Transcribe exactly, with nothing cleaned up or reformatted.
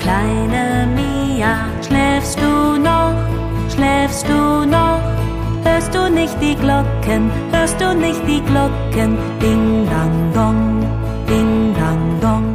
Kleine Mia, schläfst du noch, schläfst du noch? Hörst du nicht die Glocken, hörst du nicht die Glocken? Ding, dang, dong, ding, dang, dong.